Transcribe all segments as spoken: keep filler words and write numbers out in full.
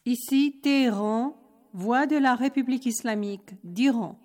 Ici Téhéran, voix de la République islamique d'Iran.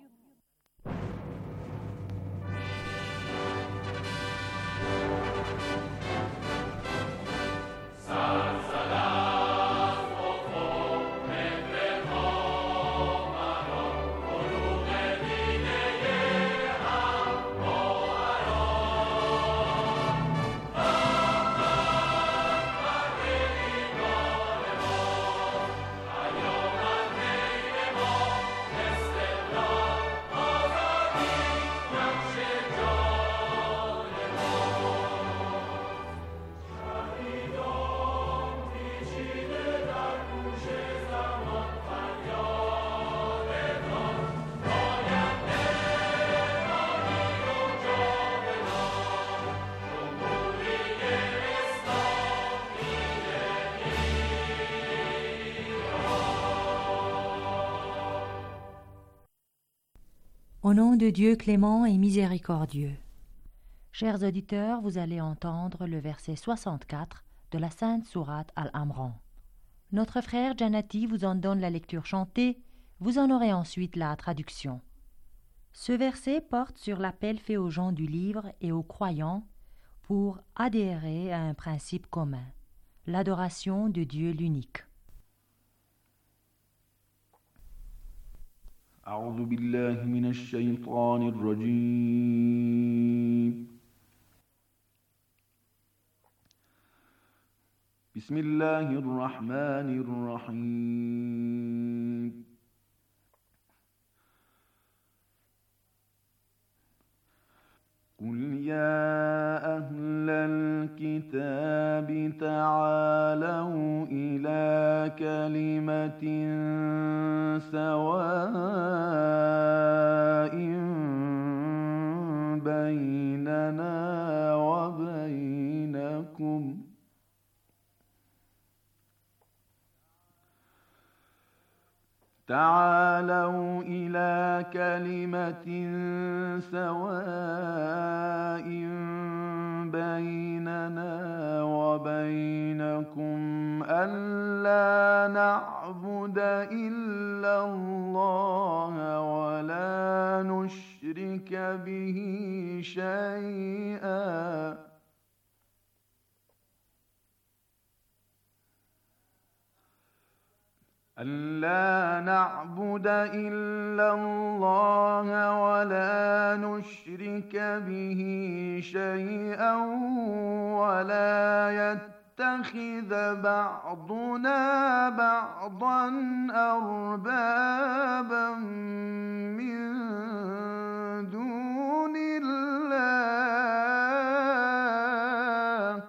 Au nom de Dieu clément et miséricordieux. Chers auditeurs, vous allez entendre le verset soixante-quatre de la Sainte Sourate Al-Imran. Notre frère Janati vous en donne la lecture chantée, vous en aurez ensuite la traduction. Ce verset porte sur l'appel fait aux gens du livre et aux croyants pour adhérer à un principe commun, l'adoration de Dieu l'unique. أعوذ بالله من الشيطان الرجيم بسم الله الرحمن الرحيم قل يا أهل الكتاب تعالوا إلى كلمة سواء بيننا وبينكم تعالوا إلى كلمة سواء بيننا وبينكم ألا نعبد إلا الله ولا نشرك به شيئا ألا نعبد إلا الله ولا نشرك به شيئا ولا يتخذ بعضنا بعضا أربابا من دون الله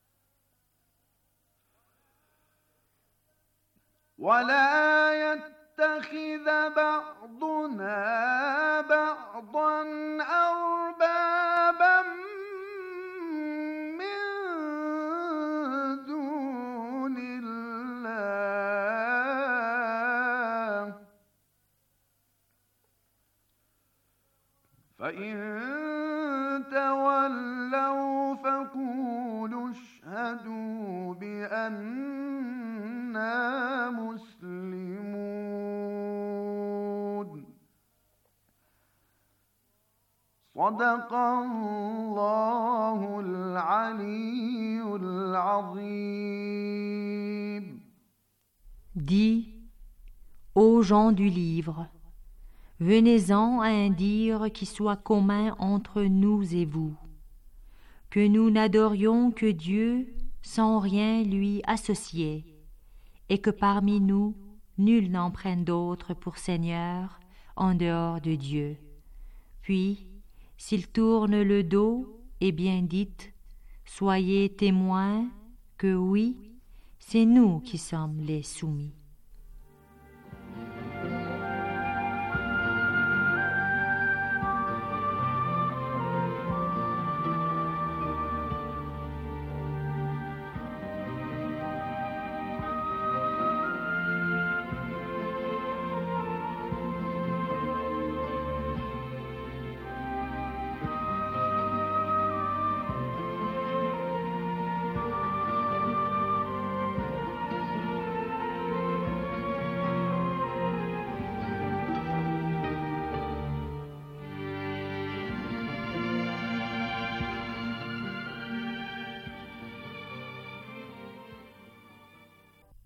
ولا يتخذ بعضنا بعضا أربابا من دون الله فإن تولوا فقولوا اشهدوا بأننا مسلمون صدق الله العلي العظيم. Dis, ô gens du livre, venez-en à un dire qui soit commun entre nous et vous, que nous n'adorions que Dieu sans rien lui associer, et que parmi nous, nul n'en prenne d'autre pour Seigneur en dehors de Dieu. Puis, s'il tourne le dos, eh bien dites, soyez témoins que oui, c'est nous qui sommes les soumis.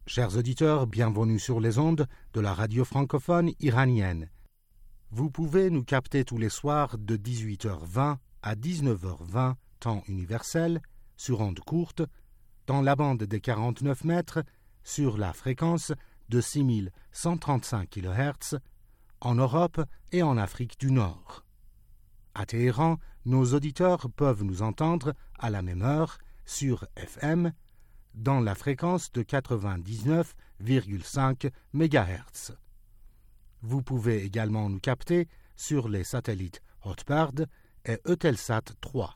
Chers auditeurs, bienvenue sur les ondes de la radio francophone iranienne. Vous pouvez nous capter tous les soirs de dix-huit heures vingt à dix-neuf heures vingt, temps universel, sur ondes courtes, dans la bande des quarante-neuf mètres, sur la fréquence de six mille cent trente-cinq kilohertz, en Europe et en Afrique du Nord. À Téhéran, nos auditeurs peuvent nous entendre à la même heure sur F M, dans la fréquence de quatre-vingt-dix-neuf virgule cinq mégahertz. Vous pouvez également nous capter sur les satellites Hotbird et Eutelsat trois.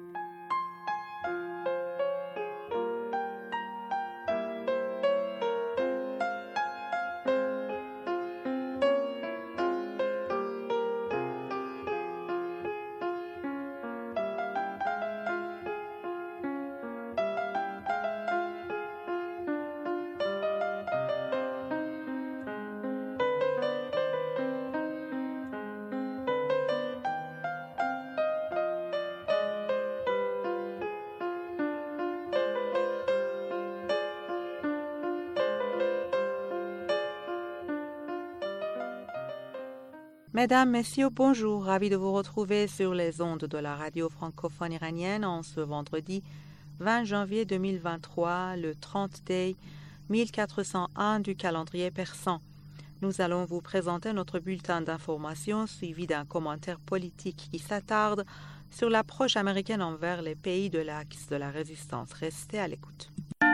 Mesdames, Messieurs, bonjour. Ravi de vous retrouver sur les ondes de la radio francophone iranienne en ce vendredi vingt janvier deux mille vingt-trois, le trente Day mille quatre cent un du calendrier persan. Nous allons vous présenter notre bulletin d'information suivi d'un commentaire politique qui s'attarde sur l'approche américaine envers les pays de l'axe de la résistance. Restez à l'écoute.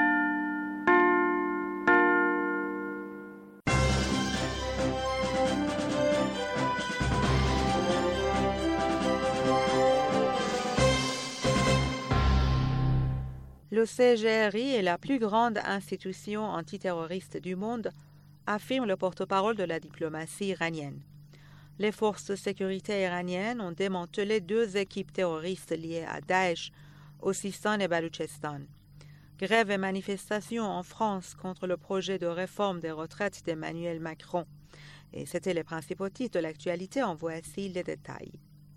Le C G R I est la plus grande institution antiterroriste du monde, affirme le porte-parole de la diplomatie iranienne. Les forces de sécurité iraniennes ont démantelé deux équipes terroristes liées à Daesh au Sistan et Baloutchistan. Grève et manifestations en France contre le projet de réforme des retraites d'Emmanuel Macron. Et c'était les principaux titres de l'actualité, en voici les détails.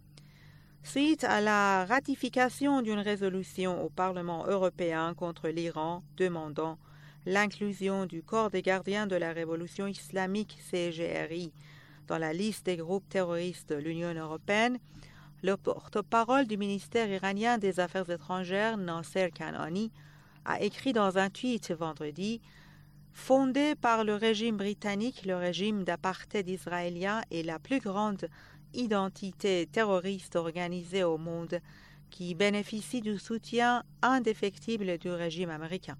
Suite à la ratification d'une résolution au Parlement européen contre l'Iran demandant l'inclusion du corps des gardiens de la révolution islamique C G R I dans la liste des groupes terroristes de l'Union européenne, le porte-parole du ministère iranien des Affaires étrangères, Nasser Kanani, a écrit dans un tweet vendredi « Fondé par le régime britannique, le régime d'apartheid israélien est la plus grande identité terroriste organisée au monde qui bénéficie du soutien indéfectible du régime américain.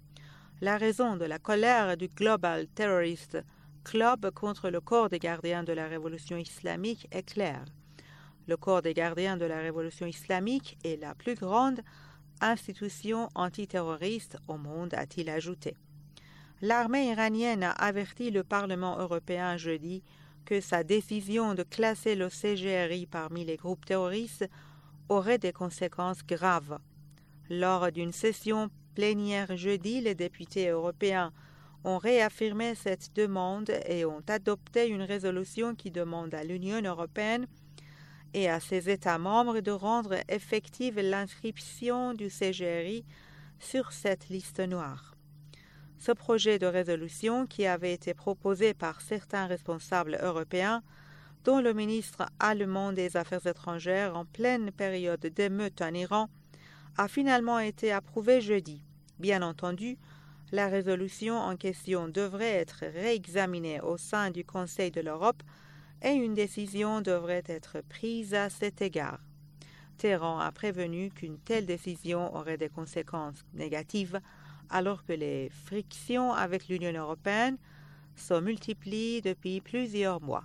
La raison de la colère du Global Terrorist Club contre le corps des gardiens de la révolution islamique est claire. Le corps des gardiens de la révolution islamique est la plus grande institution antiterroriste au monde, a-t-il ajouté. L'armée iranienne a averti le Parlement européen jeudi que sa décision de classer le C G R I parmi les groupes terroristes aurait des conséquences graves. Lors d'une session plénière jeudi, les députés européens ont réaffirmé cette demande et ont adopté une résolution qui demande à l'Union européenne et à ses États membres de rendre effective l'inscription du C G R I sur cette liste noire. Ce projet de résolution, qui avait été proposé par certains responsables européens, dont le ministre allemand des Affaires étrangères en pleine période d'émeute en Iran, a finalement été approuvé jeudi. Bien entendu, la résolution en question devrait être réexaminée au sein du Conseil de l'Europe et une décision devrait être prise à cet égard. Téhéran a prévenu qu'une telle décision aurait des conséquences négatives alors que les frictions avec l'Union européenne se multiplient depuis plusieurs mois.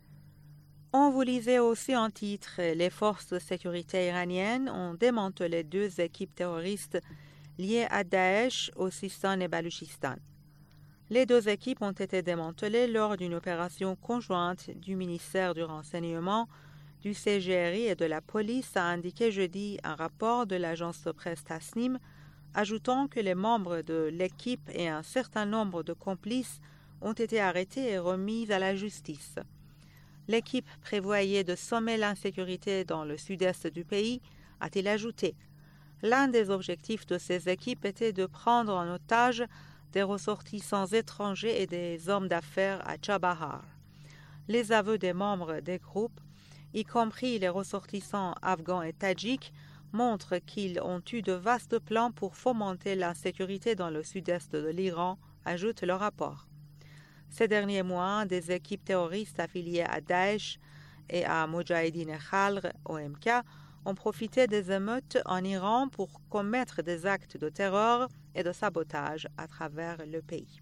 On vous lisait aussi en titre, les forces de sécurité iraniennes ont démantelé deux équipes terroristes liées à Daesh au Sistan et Baloutchistan. Les deux équipes ont été démantelées lors d'une opération conjointe du ministère du Renseignement, du C G R I et de la police, a indiqué jeudi un rapport de l'agence de presse Tasnim, ajoutant que les membres de l'équipe et un certain nombre de complices ont été arrêtés et remis à la justice. L'équipe prévoyait de sommer l'insécurité dans le sud-est du pays, a-t-il ajouté. L'un des objectifs de ces équipes était de prendre en otage des ressortissants étrangers et des hommes d'affaires à Chabahar. Les aveux des membres des groupes, y compris les ressortissants afghans et tadjiks, montrent qu'ils ont eu de vastes plans pour fomenter l'insécurité dans le sud-est de l'Iran, ajoute le rapport. Ces derniers mois, des équipes terroristes affiliées à Daesh et à Moudjahidine Khalq O M K ont profité des émeutes en Iran pour commettre des actes de terreur et de sabotage à travers le pays.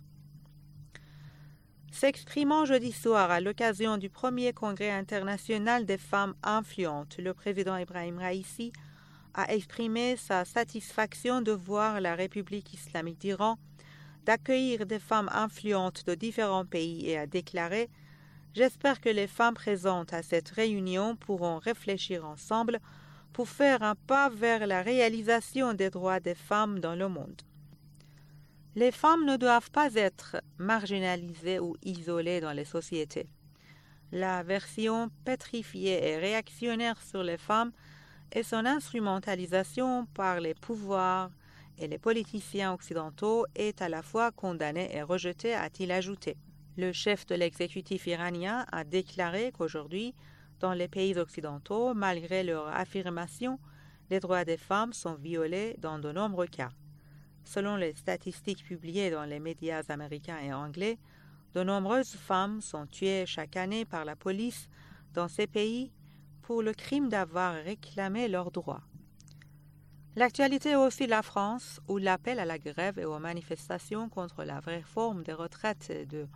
S'exprimant jeudi soir à l'occasion du premier congrès international des femmes influentes, le président Ibrahim Raïssi a exprimé sa satisfaction de voir la République islamique d'Iran d'accueillir des femmes influentes de différents pays et a déclaré « J'espère que les femmes présentes à cette réunion pourront réfléchir ensemble pour faire un pas vers la réalisation des droits des femmes dans le monde. » Les femmes ne doivent pas être marginalisées ou isolées dans les sociétés. La version pétrifiée et réactionnaire sur les femmes et son instrumentalisation par les pouvoirs et les politiciens occidentaux est à la fois condamnée et rejetée, a-t-il ajouté. Le chef de l'exécutif iranien a déclaré qu'aujourd'hui, dans les pays occidentaux, malgré leur affirmation, les droits des femmes sont violés dans de nombreux cas. Selon les statistiques publiées dans les médias américains et anglais, de nombreuses femmes sont tuées chaque année par la police dans ces pays pour le crime d'avoir réclamé leurs droits. L'actualité est aussi la France, où l'appel à la grève et aux manifestations contre la réforme des retraites de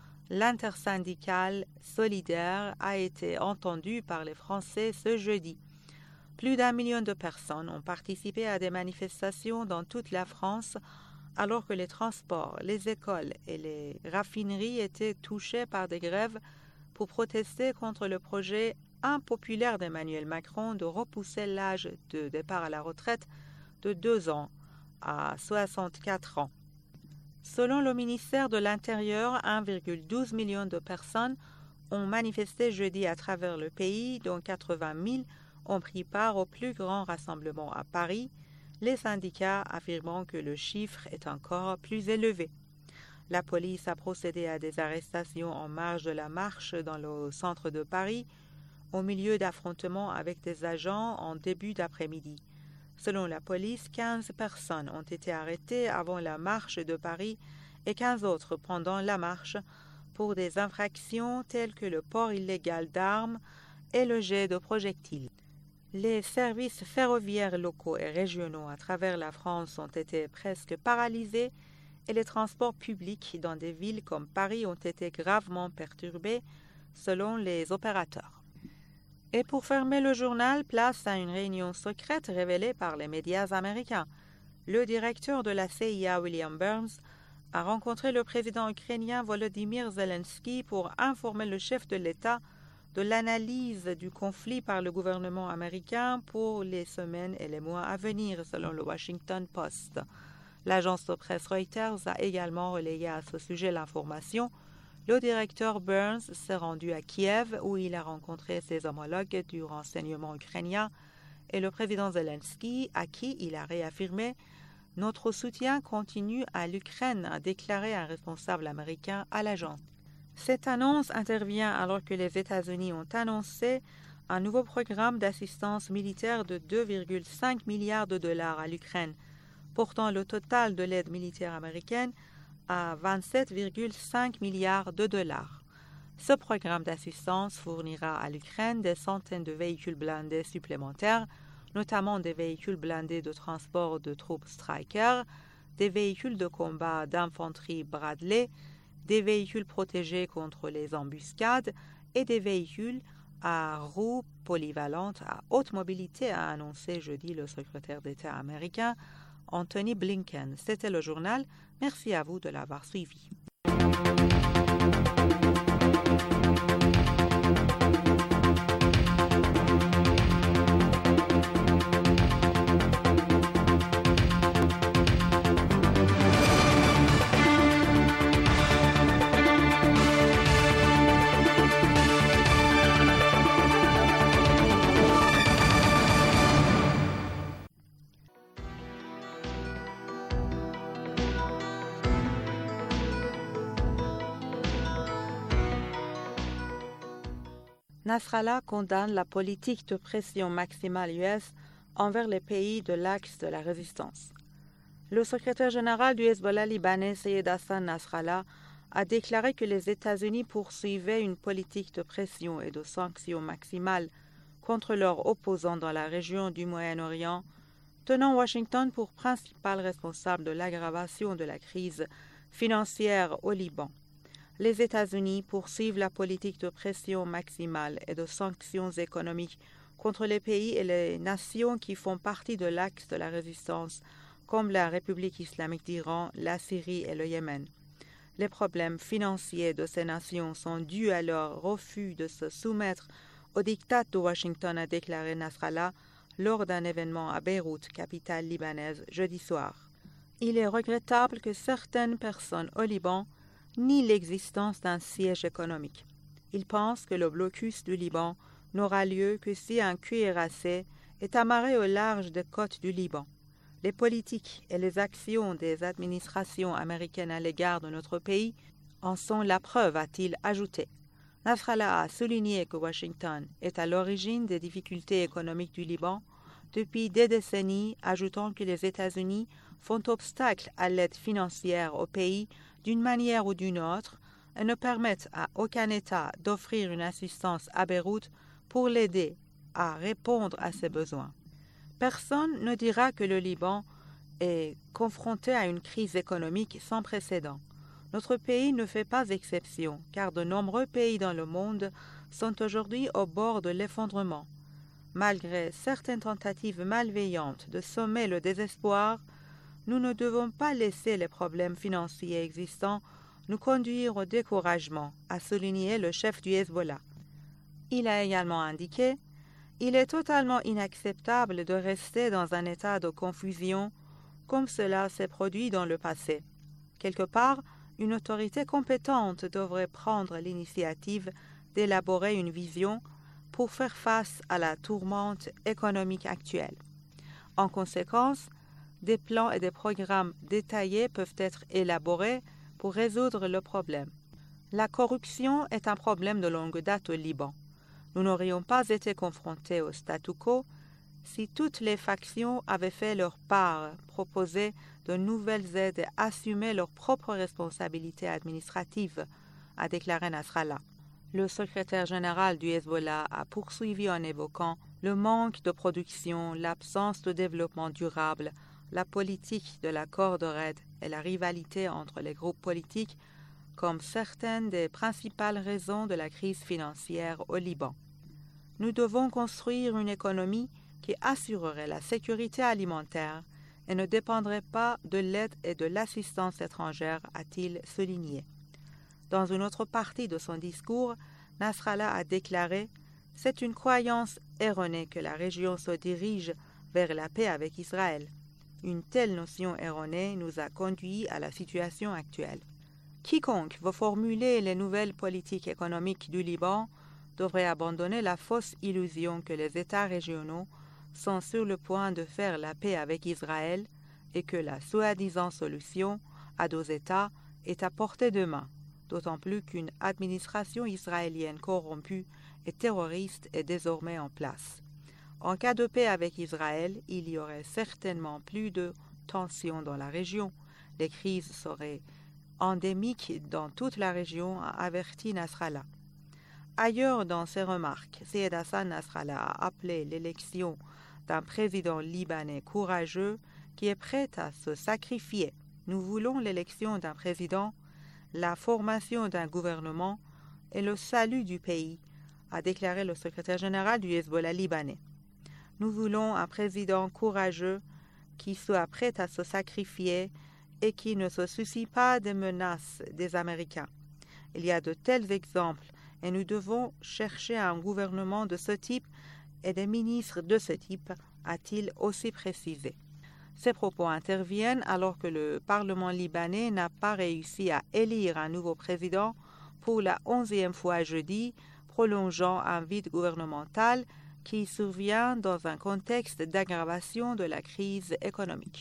l'intersyndicale solidaire a été entendu par les Français ce jeudi. Plus d'un million de personnes ont participé à des manifestations dans toute la France, alors que les transports, les écoles et les raffineries étaient touchés par des grèves pour protester contre le projet impopulaire d'Emmanuel Macron de repousser l'âge de départ à la retraite de deux ans à soixante-quatre ans. Selon le ministère de l'Intérieur, un virgule douze million de personnes ont manifesté jeudi à travers le pays, dont quatre-vingt mille ont pris part au plus grand rassemblement à Paris, les syndicats affirmant que le chiffre est encore plus élevé. La police a procédé à des arrestations en marge de la marche dans le centre de Paris, au milieu d'affrontements avec des agents en début d'après-midi. Selon la police, quinze personnes ont été arrêtées avant la marche de Paris et quinze autres pendant la marche pour des infractions telles que le port illégal d'armes et le jet de projectiles. Les services ferroviaires locaux et régionaux à travers la France ont été presque paralysés et les transports publics dans des villes comme Paris ont été gravement perturbés, selon les opérateurs. Et pour fermer le journal, place à une réunion secrète révélée par les médias américains. Le directeur de la C I A, William Burns, a rencontré le président ukrainien Volodymyr Zelensky pour informer le chef de l'État de l'analyse du conflit par le gouvernement américain pour les semaines et les mois à venir, selon le Washington Post. L'agence de presse Reuters a également relayé à ce sujet l'information. Le directeur Burns s'est rendu à Kiev où il a rencontré ses homologues du renseignement ukrainien et le président Zelensky, à qui il a réaffirmé « Notre soutien continue à l'Ukraine », a déclaré un responsable américain à l'agence. Cette annonce intervient alors que les États-Unis ont annoncé un nouveau programme d'assistance militaire de deux virgule cinq milliards de dollars à l'Ukraine, portant le total de l'aide militaire américaine à vingt-sept virgule cinq milliards de dollars. Ce programme d'assistance fournira à l'Ukraine des centaines de véhicules blindés supplémentaires, notamment des véhicules blindés de transport de troupes Stryker, des véhicules de combat d'infanterie Bradley, des véhicules protégés contre les embuscades et des véhicules à roues polyvalentes à haute mobilité, a annoncé jeudi le secrétaire d'État américain Anthony Blinken. C'était le journal. Merci à vous de l'avoir suivi. Nasrallah condamne la politique de pression maximale U S envers les pays de l'axe de la résistance. Le secrétaire général du Hezbollah libanais, Syed Hassan Nasrallah, a déclaré que les États-Unis poursuivaient une politique de pression et de sanctions maximales contre leurs opposants dans la région du Moyen-Orient, tenant Washington pour principal responsable de l'aggravation de la crise financière au Liban. Les États-Unis poursuivent la politique de pression maximale et de sanctions économiques contre les pays et les nations qui font partie de l'axe de la résistance, comme la République islamique d'Iran, la Syrie et le Yémen. Les problèmes financiers de ces nations sont dus à leur refus de se soumettre au diktat de Washington, a déclaré Nasrallah lors d'un événement à Beyrouth, capitale libanaise, jeudi soir. Il est regrettable que certaines personnes au Liban nient l'existence d'un siège économique. Ils pensent que le blocus du Liban n'aura lieu que si un cuirassé est amarré au large des côtes du Liban. Les politiques et les actions des administrations américaines à l'égard de notre pays en sont la preuve, a-t-il ajouté. Nasrallah a souligné que Washington est à l'origine des difficultés économiques du Liban depuis des décennies, ajoutant que les États-Unis font obstacle à l'aide financière au pays d'une manière ou d'une autre et ne permettent à aucun État d'offrir une assistance à Beyrouth pour l'aider à répondre à ses besoins. Personne ne dira que le Liban est confronté à une crise économique sans précédent. Notre pays ne fait pas exception, car de nombreux pays dans le monde sont aujourd'hui au bord de l'effondrement. Malgré certaines tentatives malveillantes de semer le désespoir, nous ne devons pas laisser les problèmes financiers existants nous conduire au découragement, a souligné le chef du Hezbollah. Il a également indiqué « Il est totalement inacceptable de rester dans un état de confusion comme cela s'est produit dans le passé. Quelque part, une autorité compétente devrait prendre l'initiative d'élaborer une vision pour faire face à la tourmente économique actuelle. En conséquence, des plans et des programmes détaillés peuvent être élaborés pour résoudre le problème. La corruption est un problème de longue date au Liban. Nous n'aurions pas été confrontés au statu quo si toutes les factions avaient fait leur part, proposé de nouvelles aides et assumé leurs propres responsabilités administratives, a déclaré Nasrallah. Le secrétaire général du Hezbollah a poursuivi en évoquant le manque de production, l'absence de développement durable, la politique de la corde raide et la rivalité entre les groupes politiques comme certaines des principales raisons de la crise financière au Liban. Nous devons construire une économie qui assurerait la sécurité alimentaire et ne dépendrait pas de l'aide et de l'assistance étrangère, a-t-il souligné. Dans une autre partie de son discours, Nasrallah a déclaré « C'est une croyance erronée que la région se dirige vers la paix avec Israël. Une telle notion erronée nous a conduits à la situation actuelle. Quiconque veut formuler les nouvelles politiques économiques du Liban devrait abandonner la fausse illusion que les États régionaux sont sur le point de faire la paix avec Israël et que la soi-disant solution à deux États est à portée de main, d'autant plus qu'une administration israélienne corrompue et terroriste est désormais en place. En cas de paix avec Israël, il y aurait certainement plus de tensions dans la région. Les crises seraient endémiques dans toute la région, a averti Nasrallah. Ailleurs dans ses remarques, Syed Hassan Nasrallah a appelé l'élection d'un président libanais courageux qui est prêt à se sacrifier. Nous voulons l'élection d'un président, la formation d'un gouvernement et le salut du pays, a déclaré le secrétaire général du Hezbollah libanais. Nous voulons un président courageux qui soit prêt à se sacrifier et qui ne se soucie pas des menaces des Américains. Il y a de tels exemples et nous devons chercher un gouvernement de ce type et des ministres de ce type, a-t-il aussi précisé. Ces propos interviennent alors que le Parlement libanais n'a pas réussi à élire un nouveau président pour la onzième fois jeudi, prolongeant un vide gouvernemental qui survient dans un contexte d'aggravation de la crise économique.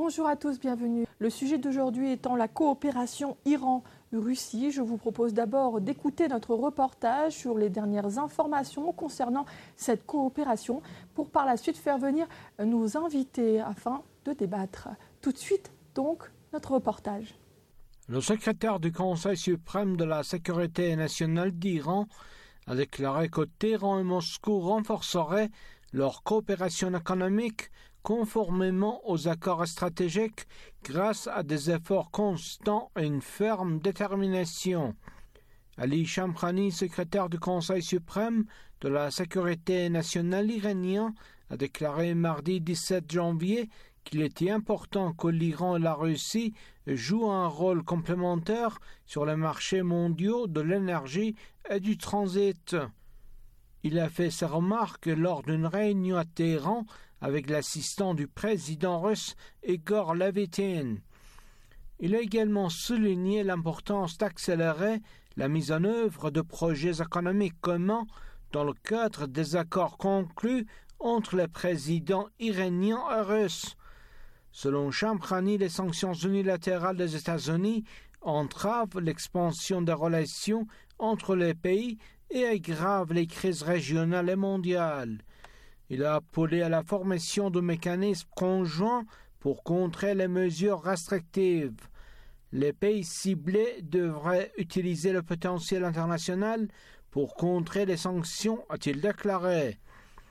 Bonjour à tous, bienvenue. Le sujet d'aujourd'hui étant la coopération Iran-Russie. Je vous propose d'abord d'écouter notre reportage sur les dernières informations concernant cette coopération pour par la suite faire venir nos invités afin de débattre. Tout de suite, donc, notre reportage. Le secrétaire du Conseil suprême de la sécurité nationale d'Iran a déclaré que Téhéran et Moscou renforceraient leur coopération économique conformément aux accords stratégiques grâce à des efforts constants et une ferme détermination. Ali Shamkhani, secrétaire du Conseil suprême de la sécurité nationale iranien, a déclaré mardi dix-sept janvier qu'il était important que l'Iran et la Russie jouent un rôle complémentaire sur les marchés mondiaux de l'énergie et du transit. Il a fait ces remarques lors d'une réunion à Téhéran avec l'assistant du président russe Igor Levitin. Il a également souligné l'importance d'accélérer la mise en œuvre de projets économiques communs dans le cadre des accords conclus entre les présidents iraniens et russes. Selon Shamkhani, les sanctions unilatérales des États-Unis entravent l'expansion des relations entre les pays et aggravent les crises régionales et mondiales. Il a appelé à la formation de mécanismes conjoints pour contrer les mesures restrictives. Les pays ciblés devraient utiliser le potentiel international pour contrer les sanctions, a-t-il déclaré.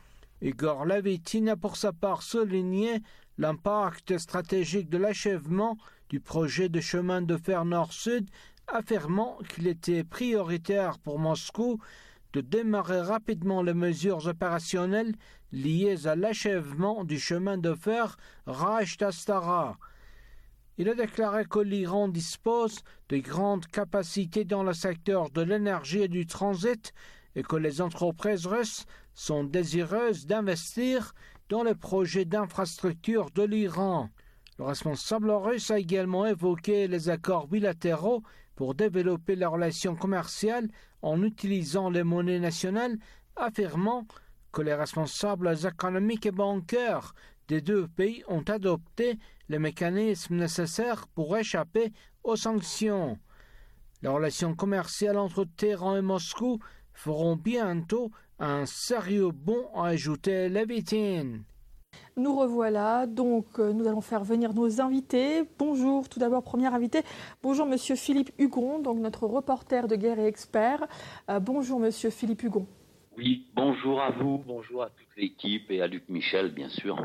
Igor Levitin a pour sa part souligné l'impact stratégique de l'achèvement du projet de chemin de fer nord-sud, affirmant qu'il était prioritaire pour Moscou de démarrer rapidement les mesures opérationnelles liées à l'achèvement du chemin de fer Rajt-Astara. Il a déclaré que l'Iran dispose de grandes capacités dans le secteur de l'énergie et du transit et que les entreprises russes sont désireuses d'investir dans les projets d'infrastructure de l'Iran. Le responsable russe a également évoqué les accords bilatéraux pour développer les relations commerciales en utilisant les monnaies nationales, affirmant que les responsables économiques et bancaires des deux pays ont adopté les mécanismes nécessaires pour échapper aux sanctions. Les relations commerciales entre Téhéran et Moscou feront bientôt un sérieux bond, a ajouté Levitin. Nous revoilà, donc euh, nous allons faire venir nos invités. Bonjour, tout d'abord, premier invité. Bonjour, monsieur Philippe Hugon, donc notre reporter de guerre et expert. Euh, bonjour, monsieur Philippe Hugon. Oui, bonjour à vous, bonjour à toute l'équipe et à Luc Michel, bien sûr.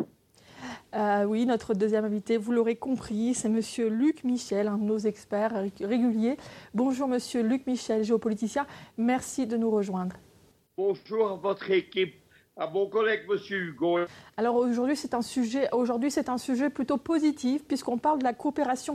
Euh, oui, notre deuxième invité, vous l'aurez compris, c'est monsieur Luc Michel, un de nos experts réguliers. Bonjour, monsieur Luc Michel, géopoliticien. Merci de nous rejoindre. Bonjour à votre équipe, à mon collègue monsieur Hugo. Alors aujourd'hui c'est un sujet, aujourd'hui c'est un sujet plutôt positif puisqu'on parle de la coopération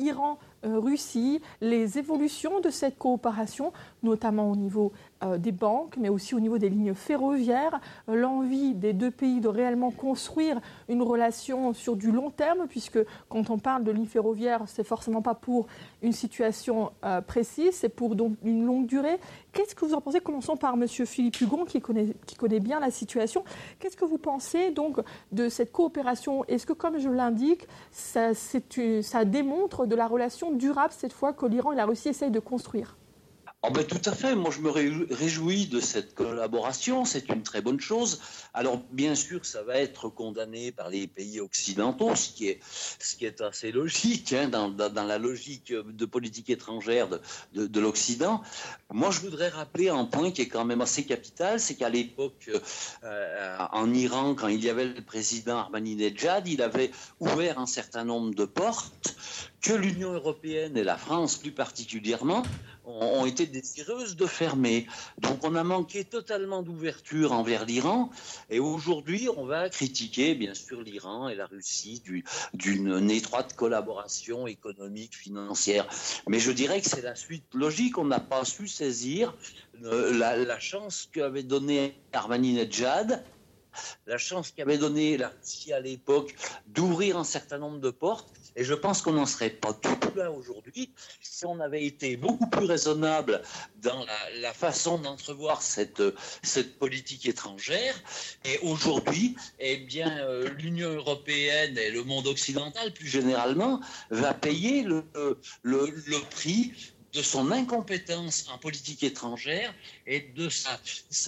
Iran-Russie, les évolutions de cette coopération, notamment au niveau euh, des banques, mais aussi au niveau des lignes ferroviaires, euh, l'envie des deux pays de réellement construire une relation sur du long terme, puisque quand on parle de lignes ferroviaires, c'est forcément pas pour une situation euh, précise, c'est pour donc une longue durée. Qu'est-ce que vous en pensez? Commençons par monsieur Philippe Hugon qui connaît, qui connaît bien la situation. Qu'est-ce que vous pensez donc de cette coopération? Est-ce que, comme je l'indique, ça, c'est, ça démontre de la relation durable cette fois que l'Iran et la Russie essayent de construire? Oh ben, tout à fait, moi je me réjouis de cette collaboration, c'est une très bonne chose. Alors bien sûr ça va être condamné par les pays occidentaux, ce qui est, ce qui est assez logique hein, dans, dans, dans la logique de politique étrangère de, de, de l'Occident. Moi je voudrais rappeler un point qui est quand même assez capital, c'est qu'à l'époque euh, en Iran, quand il y avait le président Ahmadinejad, il avait ouvert un certain nombre de portes que l'Union européenne et la France plus particulièrement ont été désireuses de fermer. Donc on a manqué totalement d'ouverture envers l'Iran et aujourd'hui on va critiquer bien sûr l'Iran et la Russie du, d'une étroite collaboration économique, financière. Mais je dirais que c'est la suite logique, on n'a pas su saisir la, la chance qu'avait donnée Ahmadinejad la chance qu'avait donnée la Russie à l'époque d'ouvrir un certain nombre de portes. Et je pense qu'on n'en serait pas du tout là aujourd'hui si on avait été beaucoup plus raisonnable dans la, la façon d'entrevoir cette, cette politique étrangère. Et aujourd'hui, eh bien, euh, l'Union européenne et le monde occidental, plus généralement, va payer le, le, le prix de son incompétence en politique étrangère et de sa,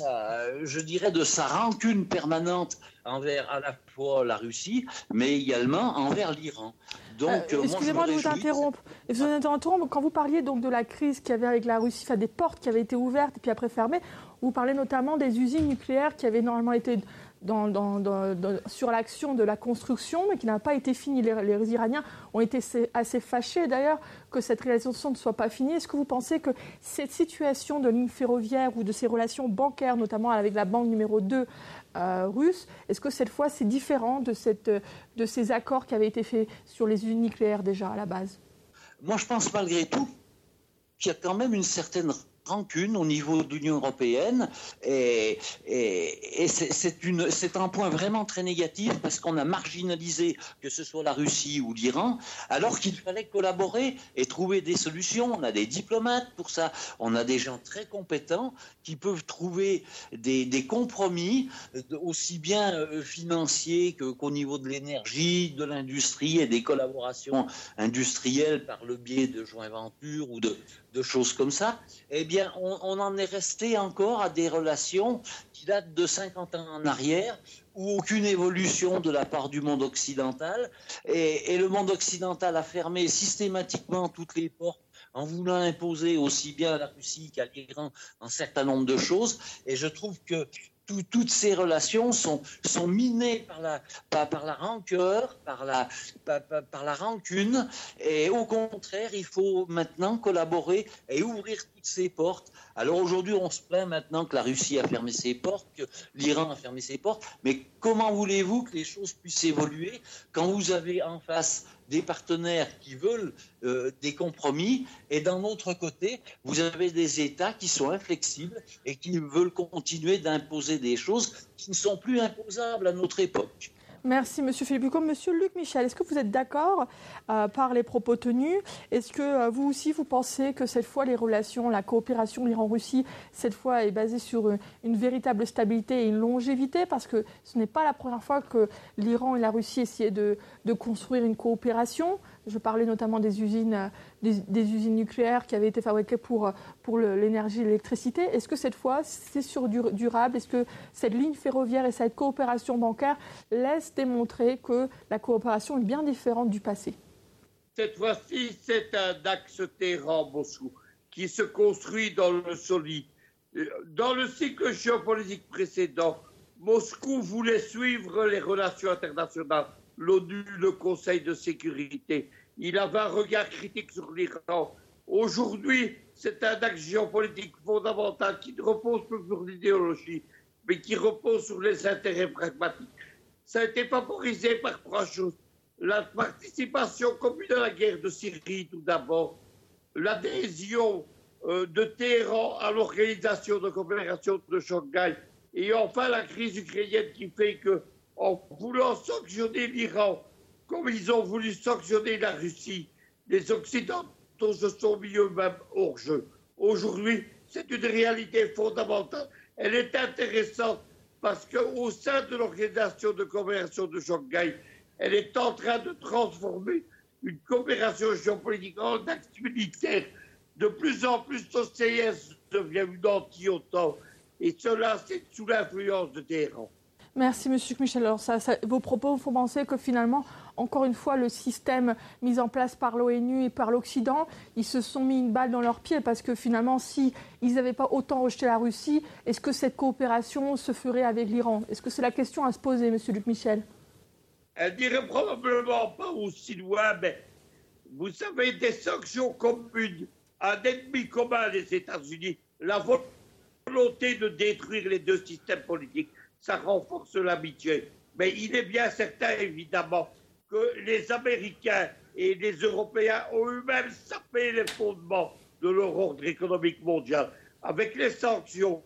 sa, je dirais, de sa rancune permanente envers à la fois la Russie, mais également envers l'Iran. Donc, euh, excusez-moi de vous interrompre. De... Vous interrompre. Quand vous parliez donc de la crise qu'il y avait avec la Russie, enfin des portes qui avaient été ouvertes et puis après fermées, vous parlez notamment des usines nucléaires qui avaient normalement été Dans, dans, dans, dans, sur l'action de la construction, mais qui n'a pas été finie. Les, les Iraniens ont été assez fâchés, d'ailleurs, que cette réalisation ne soit pas finie. Est-ce que vous pensez que cette situation de ligne ferroviaire ou de ces relations bancaires, notamment avec la banque numéro deux euh, russe, est-ce que cette fois, c'est différent de, cette, de ces accords qui avaient été faits sur les usines nucléaires déjà, à la base? Moi, je pense malgré tout qu'il y a quand même une certaine rancune au niveau de l'Union européenne et, et, et c'est, c'est, une, c'est un point vraiment très négatif parce qu'on a marginalisé que ce soit la Russie ou l'Iran alors qu'il fallait collaborer et trouver des solutions. On a des diplomates pour ça, on a des gens très compétents qui peuvent trouver des, des compromis aussi bien financiers que, qu'au niveau de l'énergie, de l'industrie et des collaborations industrielles par le biais de joint ventures ou de, de choses comme ça. Eh bien, On, on en est resté encore à des relations qui datent de cinquante ans en arrière, où aucune évolution de la part du monde occidental. Et, et le monde occidental a fermé systématiquement toutes les portes en voulant imposer aussi bien à la Russie qu'à l'Iran un certain nombre de choses. Et je trouve que Tout, toutes ces relations sont, sont minées par la, par, par la rancœur, par la, par, par, par la rancune. Et au contraire, il faut maintenant collaborer et ouvrir toutes ces portes. Alors aujourd'hui, on se plaint maintenant que la Russie a fermé ses portes, que l'Iran a fermé ses portes. Mais comment voulez-vous que les choses puissent évoluer quand vous avez en face des partenaires qui veulent euh, des compromis et d'un autre côté, vous avez des États qui sont inflexibles et qui veulent continuer d'imposer des choses qui ne sont plus imposables à notre époque. Merci, M. Philippe Bucco. Monsieur Luc Michel, est-ce que vous êtes d'accord euh, par les propos tenus? Est-ce que euh, vous aussi, vous pensez que cette fois, les relations, la coopération Iran-Russie, cette fois, est basée sur une, une véritable stabilité et une longévité? Parce que ce n'est pas la première fois que l'Iran et la Russie essayaient de, de construire une coopération. Je parlais notamment des usines, des, des usines nucléaires qui avaient été fabriquées pour, pour le, l'énergie et l'électricité. Est-ce que cette fois, c'est sur dur, durable? Est-ce que cette ligne ferroviaire et cette coopération bancaire laissent démontrer que la coopération est bien différente du passé? Cette fois-ci, c'est un axe Téhéran-Moscou qui se construit dans le solide. Dans le cycle géopolitique précédent, Moscou voulait suivre les relations internationales, l'ONU, le Conseil de sécurité. Il avait un regard critique sur l'Iran. Aujourd'hui, c'est un axe géopolitique fondamental qui ne repose plus sur l'idéologie, mais qui repose sur les intérêts pragmatiques. Ça a été favorisé par trois choses. La participation commune à la guerre de Syrie, tout d'abord. L'adhésion euh, de Téhéran à l'organisation de coopération de Shanghai. Et enfin, la crise ukrainienne qui fait que, en voulant sanctionner l'Iran, comme ils ont voulu sanctionner la Russie, les Occidentaux se sont mis eux-mêmes hors jeu. Aujourd'hui, c'est une réalité fondamentale. Elle est intéressante parce qu'au sein de l'organisation de coopération de Shanghai, elle est en train de transformer une coopération géopolitique en axe militaire. De plus en plus, l'O C S devient une anti-OTAN. Et cela, c'est sous l'influence de Téhéran. Merci, M. Michel. Alors, ça, ça, vos propos vous font penser que finalement, encore une fois, le système mis en place par l'ONU et par l'Occident, ils se sont mis une balle dans leur pied parce que finalement, si ils n'avaient pas autant rejeté la Russie, est-ce que cette coopération se ferait avec l'Iran? Est-ce que c'est la question à se poser, M. Luc Michel? Elle n'irait probablement pas aussi loin, mais vous savez, des sanctions communes, un ennemi commun des États-Unis, la volonté de détruire les deux systèmes politiques, ça renforce l'amitié. Mais il est bien certain, évidemment, que les Américains et les Européens ont eux-mêmes sapé les fondements de leur ordre économique mondial. Avec les sanctions,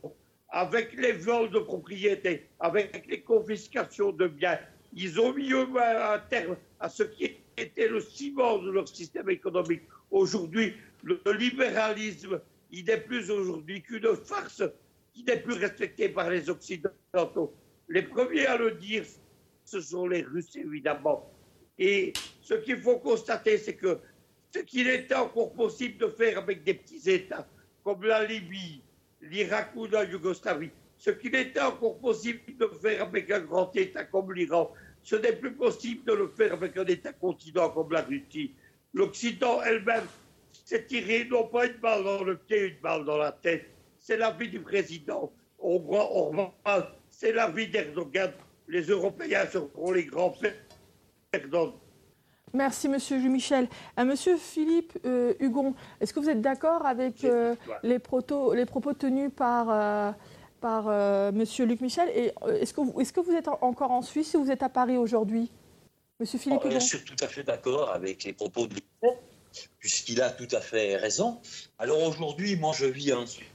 avec les vols de propriété, avec les confiscations de biens. Ils ont mis un terme à ce qui était le ciment de leur système économique. Aujourd'hui, le libéralisme, il n'est plus aujourd'hui qu'une farce qui n'est plus respectée par les Occidentaux. Les premiers à le dire, ce sont les Russes, évidemment. Et ce qu'il faut constater, c'est que ce qu'il était encore possible de faire avec des petits États, comme la Libye, l'Irak ou la Yougoslavie, ce qu'il était encore possible de faire avec un grand État comme l'Iran, ce n'est plus possible de le faire avec un État continent comme la Russie. L'Occident elle-même s'est tiré non pas une balle dans le pied, une balle dans la tête. C'est l'avis du président hongrois, c'est l'avis d'Erdogan. Les Européens seront les grands perdants. Merci, Monsieur Michel. Euh, Monsieur Philippe euh, Hugon, est-ce que vous êtes d'accord avec euh, les, proto, les propos tenus par, euh, par euh, Monsieur Luc Michel? Et euh, est-ce que, vous, est-ce que vous êtes encore en Suisse ou vous êtes à Paris aujourd'hui, Monsieur Philippe Hugon? Je suis tout à fait d'accord avec les propos de Luc Michel, puisqu'il a tout à fait raison. Alors aujourd'hui, moi, je vis en Suisse.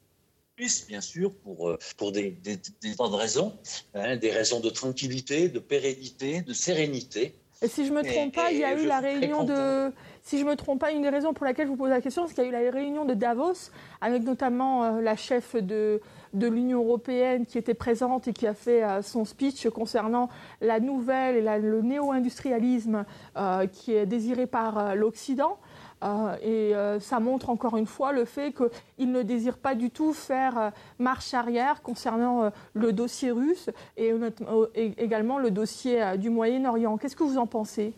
Bien sûr, pour, pour des, des, des tas de raisons, hein, des raisons de tranquillité, de pérennité, de sérénité. Et si je ne me trompe pas, il y a eu la réunion de... Si je me trompe pas, une des raisons pour laquelle je vous pose la question, c'est qu'il y a eu la réunion de Davos, avec notamment euh, la chef de, de l'Union européenne qui était présente et qui a fait euh, son speech concernant la nouvelle et la, le néo-industrialisme euh, qui est désiré par euh, l'Occident. Euh, et euh, ça montre encore une fois le fait qu'il ne désire pas du tout faire euh, marche arrière concernant euh, le dossier russe et, euh, et également le dossier euh, du Moyen-Orient. Qu'est-ce que vous en pensez?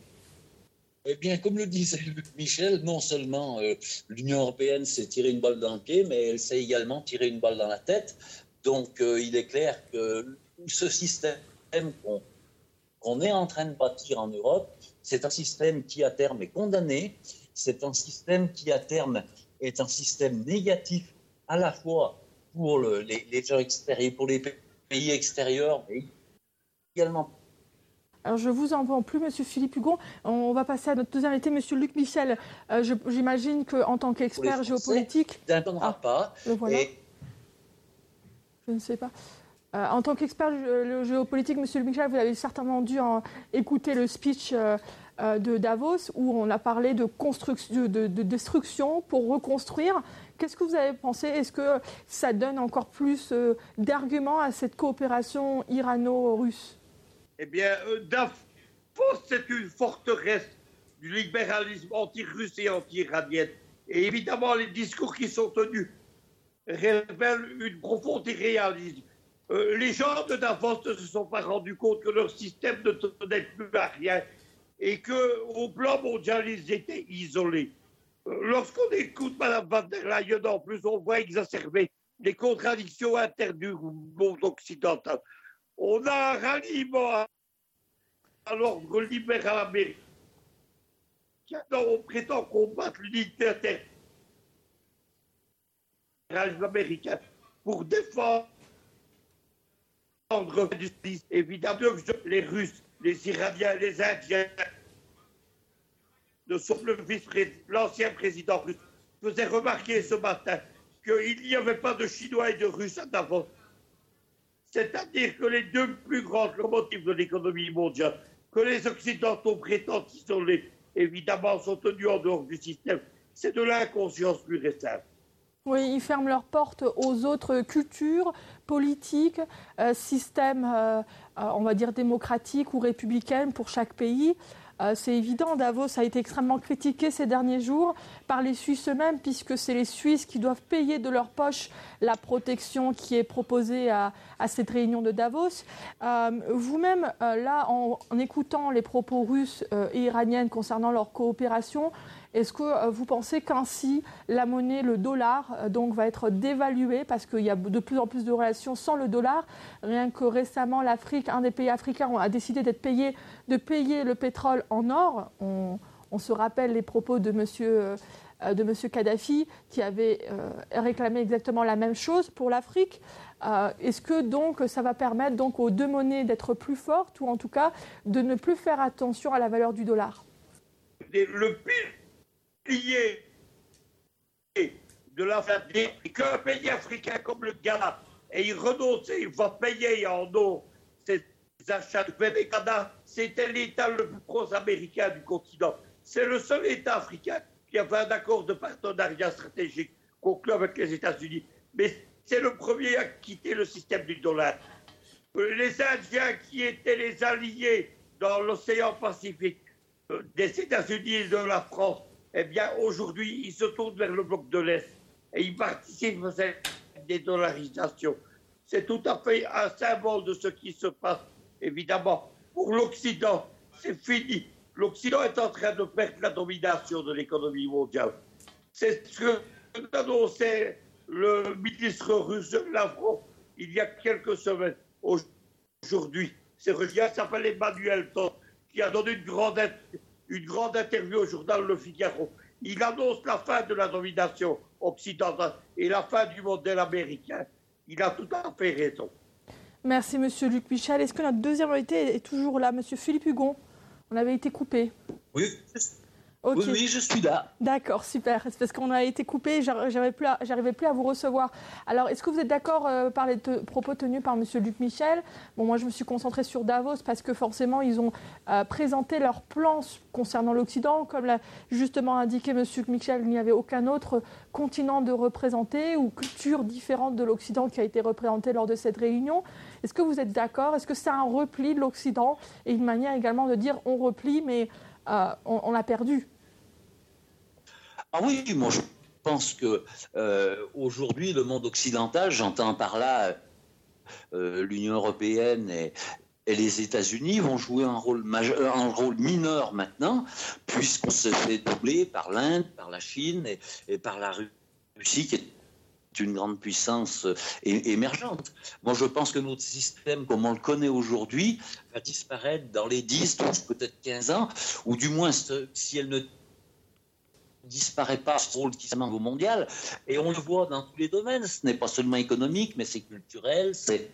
Eh bien, comme le disait Luc Michel, non seulement euh, l'Union européenne s'est tiré une balle dans le pied, mais elle s'est également tiré une balle dans la tête. Donc, euh, il est clair que ce système qu'on, qu'on est en train de bâtir en Europe, c'est un système qui, à terme, est condamné. C'est un système qui, à terme, est un système négatif à la fois pour le, les, les gens extérieurs, pour les pays extérieurs, mais également. Alors, je ne vous en vends plus, Monsieur Philippe Hugon. On va passer à notre deuxième invité, Monsieur Luc Michel. Euh, je, j'imagine qu'en tant qu'expert géopolitique... Il n'entendra ah, pas. Le voilà. Et... Je ne sais pas. Euh, en tant qu'expert géopolitique, Monsieur Luc Michel, vous avez certainement dû en écouter le speech... Euh, de Davos, où on a parlé de, construction, de, de destruction pour reconstruire. Qu'est-ce que vous avez pensé? Est-ce que ça donne encore plus euh, d'arguments à cette coopération irano-russe? Eh bien, euh, Davos, c'est une forteresse du libéralisme anti-russe et anti-iranien. Et évidemment, les discours qui sont tenus révèlent une profonde irréalisme. Euh, les gens de Davos ne se sont pas rendus compte que leur système ne tenait plus à rien, et qu'au plan mondial, ils étaient isolés. Lorsqu'on écoute Mme van der Leyen, en plus, on voit exacerber les contradictions internes du monde occidental. On a un ralliement à, à l'ordre libéral américain. On prétend combattre l'unité internationale américaine pour défendre évidemment les Russes, les Iraniens, les Indiens, de son l'ancien président russe faisait remarquer ce matin qu'il n'y avait pas de Chinois et de Russes à Davos. C'est-à-dire que les deux plus grands locomotives de l'économie mondiale, que les Occidentaux prétendent isoler, évidemment, sont tenus en dehors du système. C'est de l'inconscience pure et simple. Oui, ils ferment leurs portes aux autres cultures, politiques, euh, systèmes, euh, euh, on va dire, démocratiques ou républicains pour chaque pays. Euh, c'est évident, Davos a été extrêmement critiqué ces derniers jours par les Suisses eux-mêmes, puisque c'est les Suisses qui doivent payer de leur poche la protection qui est proposée à, à cette réunion de Davos. Euh, vous-même, euh, là, en, en écoutant les propos russes euh, et iraniennes concernant leur coopération, est-ce que euh, vous pensez qu'ainsi la monnaie, le dollar, euh, donc, va être dévaluée parce qu'il y a de plus en plus de relations sans le dollar? Rien que récemment, l'Afrique, un des pays africains, a décidé d'être payé, de payer le pétrole en or. On, on se rappelle les propos de Monsieur, euh, de Monsieur Kadhafi qui avait euh, réclamé exactement la même chose pour l'Afrique. Euh, est-ce que donc ça va permettre donc aux deux monnaies d'être plus fortes ou en tout cas de ne plus faire attention à la valeur du dollar? Le pilier de la qu'un pays africain comme le Ghana et il renonçait, il va payer en eau ses achats de Bénécana. C'était l'État le plus pro-américain du continent. C'est le seul État africain qui avait un accord de partenariat stratégique conclu avec les États-Unis. Mais c'est le premier à quitter le système du dollar. Les Indiens qui étaient les alliés dans l'océan Pacifique des États-Unis et de la France, eh bien aujourd'hui, ils se tournent vers le bloc de l'Est et ils participent à cette dédollarisation. C'est tout à fait un symbole de ce qui se passe. Évidemment, pour l'Occident, c'est fini. L'Occident est en train de perdre la domination de l'économie mondiale. C'est ce que annonçait le ministre russe Lavrov il y a quelques semaines. Aujourd'hui, c'est Russia, s'appelle Emmanuel Todd, qui a donné une grande, une grande interview au journal Le Figaro. Il annonce la fin de la domination occidentale et la fin du modèle américain. Il a tout à fait raison. Merci, Monsieur Luc Michel. Est-ce que notre deuxième invité est toujours là, Monsieur Philippe Hugon? On avait été coupé. Oui, okay. oui, oui, je suis là. D'accord, super. C'est parce qu'on a été coupé, j'arrivais plus, à, j'arrivais plus à vous recevoir. Alors, est-ce que vous êtes d'accord euh, par les te- propos tenus par Monsieur Luc Michel? Bon, moi, je me suis concentrée sur Davos parce que forcément, ils ont euh, présenté leur plan concernant l'Occident. Comme l'a justement indiqué Monsieur Luc Michel, il n'y avait aucun autre continent de représenter ou culture différente de l'Occident qui a été représentée lors de cette réunion. Est-ce que vous êtes d'accord? Est-ce que c'est un repli de l'Occident et une manière également de dire on replie, mais euh, on, on a perdu? Ah oui, moi je pense que euh, aujourd'hui le monde occidental, j'entends par là euh, l'Union européenne et, et les États-Unis vont jouer un rôle majeur, un rôle mineur maintenant, puisqu'on se fait doubler par l'Inde, par la Chine et, et par la Russie qui est une grande puissance émergente. Moi, je pense que notre système, comme on le connaît aujourd'hui, va disparaître dans les dix, douze, peut-être quinze ans, ou du moins, si elle ne disparaît pas, ce rôle qui s'amène au mondial. Et on le voit dans tous les domaines. Ce n'est pas seulement économique, mais c'est culturel, c'est...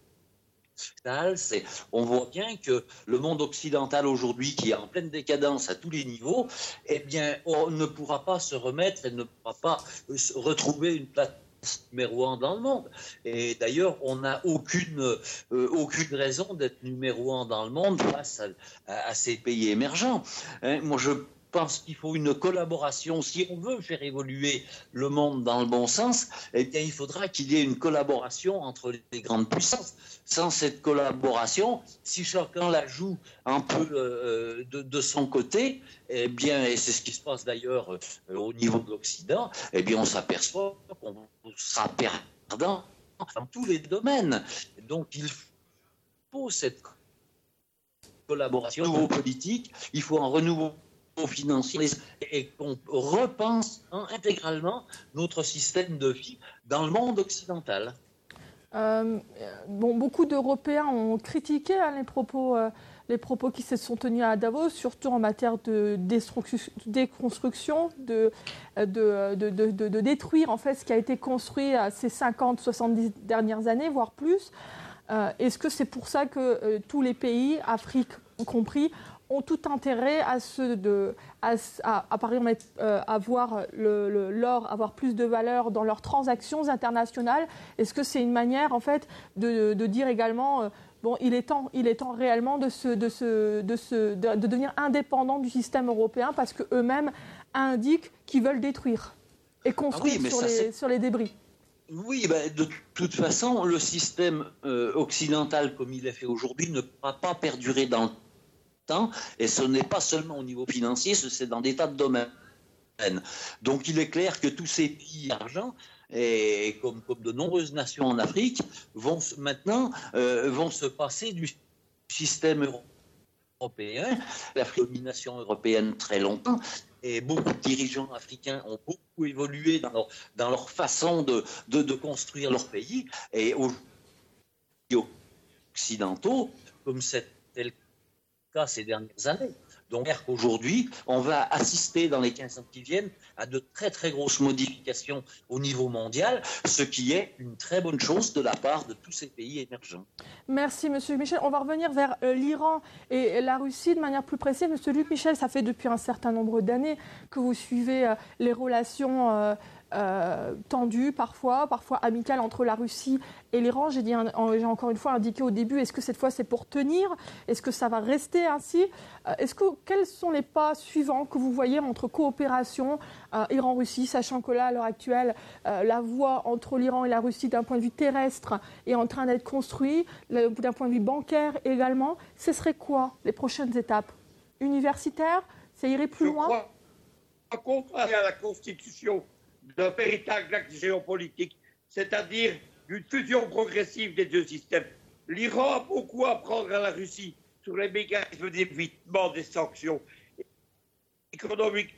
C'est, on voit bien que le monde occidental aujourd'hui, qui est en pleine décadence à tous les niveaux, eh bien, on ne pourra pas se remettre et ne pourra pas retrouver une place numéro un dans le monde. Et d'ailleurs, on n'a aucune, euh, aucune raison d'être numéro un dans le monde face à, à, à ces pays émergents. Hein, moi, je pense qu'il faut une collaboration. Si on veut faire évoluer le monde dans le bon sens, eh bien, il faudra qu'il y ait une collaboration entre les grandes puissances. Sans cette collaboration, si chacun la joue un peu euh, de, de son côté, eh bien, et c'est ce qui se passe d'ailleurs euh, au niveau de l'Occident, eh bien, on s'aperçoit qu'on sera perdant dans tous les domaines. Donc, il faut cette collaboration, un renouveau politique, il faut un renouveau financier et qu'on repense hein, intégralement notre système de vie dans le monde occidental. Euh, bon, beaucoup d'Européens ont critiqué hein, les, propos, euh, les propos qui se sont tenus à Davos, surtout en matière de déconstruction, de, de, de, de, de, de détruire en fait ce qui a été construit ces cinquante soixante-dix dernières années, voire plus. Euh, est-ce que c'est pour ça que euh, tous les pays, Afrique compris, ont tout intérêt à, se de, à, à, à par exemple, euh, avoir le, le, l'or, avoir plus de valeur dans leurs transactions internationales? Est-ce que c'est une manière, en fait, de, de dire également, euh, bon, il est temps, il est temps réellement de, se, de, se, de, se, de, de devenir indépendant du système européen parce qu'eux-mêmes indiquent qu'ils veulent détruire et construire ah oui, sur, les, sur les débris? Oui, ben, de toute façon, le système euh, occidental comme il est fait aujourd'hui ne pourra pas perdurer dans le temps, et ce n'est pas seulement au niveau financier, c'est dans des tas de domaines. Donc il est clair que tous ces pays argent, et comme, comme de nombreuses nations en Afrique, vont maintenant euh, vont se passer du système européen, la domination européenne très longtemps, et beaucoup de dirigeants africains ont beaucoup évolué dans leur, dans leur façon de, de, de construire leur pays, et aux occidentaux, comme c'était le cas ces dernières années. Donc, aujourd'hui, on va assister dans les quinze ans qui viennent à de très très grosses modifications au niveau mondial, ce qui est une très bonne chose de la part de tous ces pays émergents. Merci, Monsieur Michel. On va revenir vers euh, l'Iran et la Russie de manière plus précise. Monsieur Luc Michel, ça fait depuis un certain nombre d'années que vous suivez euh, les relations euh, euh, tendue parfois, parfois amicale entre la Russie et l'Iran. J'ai, dit, j'ai encore une fois indiqué au début, est-ce que cette fois c'est pour tenir? Est-ce que ça va rester ainsi? euh, est-ce que, Quels sont les pas suivants que vous voyez entre coopération euh, Iran-Russie, sachant que là, à l'heure actuelle, euh, la voie entre l'Iran et la Russie d'un point de vue terrestre est en train d'être construite, le, d'un point de vue bancaire également. Ce serait quoi les prochaines étapes? Universitaires? Ça irait plus Je loin? crois, contraire à la constitution d'un véritable acte géopolitique, c'est-à-dire d'une fusion progressive des deux systèmes. L'Iran a beaucoup à apprendre à la Russie sur les mécanismes d'évitement des sanctions économiques,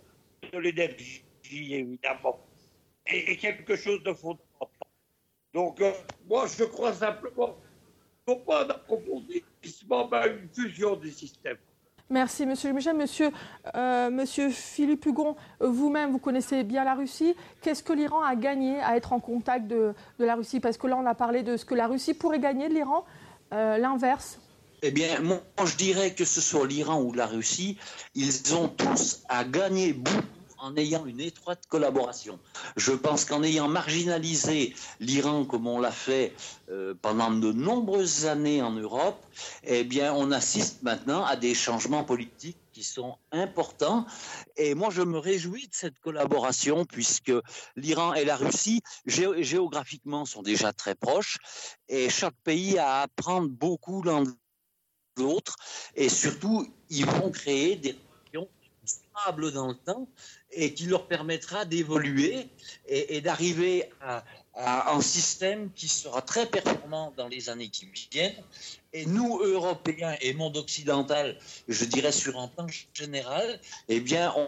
de l'énergie, évidemment, et, et quelque chose de fondamental. Donc, euh, moi, je crois simplement, non pas un approfondissement, mais une fusion des systèmes. Merci, Monsieur Michel. Monsieur, euh, Monsieur Philippe Hugon, vous-même, vous connaissez bien la Russie. Qu'est-ce que l'Iran a gagné à être en contact de, de la Russie? Parce que là, on a parlé de ce que la Russie pourrait gagner de l'Iran. Euh, l'inverse. Eh bien, moi, je dirais que ce soit l'Iran ou la Russie, ils ont tous à gagner beaucoup en ayant une étroite collaboration. Je pense qu'en ayant marginalisé l'Iran comme on l'a fait euh, pendant de nombreuses années en Europe, eh bien, on assiste maintenant à des changements politiques qui sont importants. Et moi, je me réjouis de cette collaboration puisque l'Iran et la Russie, gé- géographiquement, sont déjà très proches et chaque pays a à apprendre beaucoup l'un de l'autre. Et surtout, ils vont créer des relations stables dans le temps et qui leur permettra d'évoluer et, et d'arriver à, à un système qui sera très performant dans les années qui viennent. Et nous, Européens et monde occidental, je dirais sur un plan général, eh bien, on,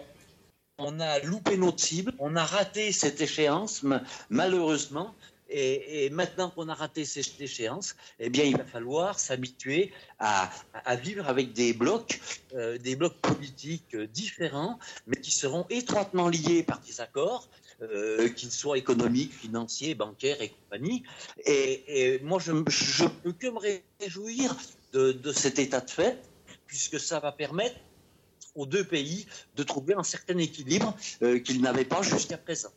on a loupé notre cible, on a raté cette échéance, malheureusement. Et, et maintenant qu'on a raté cette échéance, eh bien, il va falloir s'habituer à, à vivre avec des blocs, euh, des blocs politiques différents, mais qui seront étroitement liés par des accords, euh, qu'ils soient économiques, financiers, bancaires et compagnie. Et, et moi, je ne peux que me réjouir de, de cet état de fait, puisque ça va permettre aux deux pays de trouver un certain équilibre euh, qu'ils n'avaient pas jusqu'à présent.